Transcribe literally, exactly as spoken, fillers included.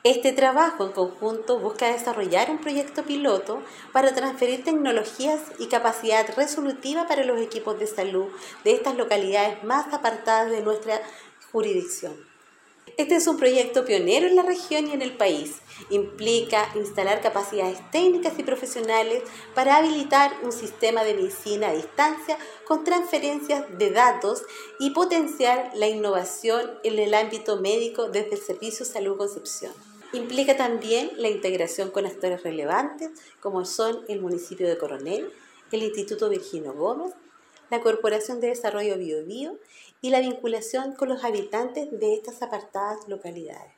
Este trabajo en conjunto busca desarrollar un proyecto piloto para transferir tecnologías y capacidad resolutiva para los equipos de salud de estas localidades más apartadas de nuestra jurisdicción. Este es un proyecto pionero en la región y en el país. Implica instalar capacidades técnicas y profesionales para habilitar un sistema de medicina a distancia con transferencias de datos y potenciar la innovación en el ámbito médico desde el Servicio Salud Concepción. Implica también la integración con actores relevantes como son el municipio de Coronel, el Instituto Virginio Gómez, la Corporación de Desarrollo Biobío y la vinculación con los habitantes de estas apartadas localidades.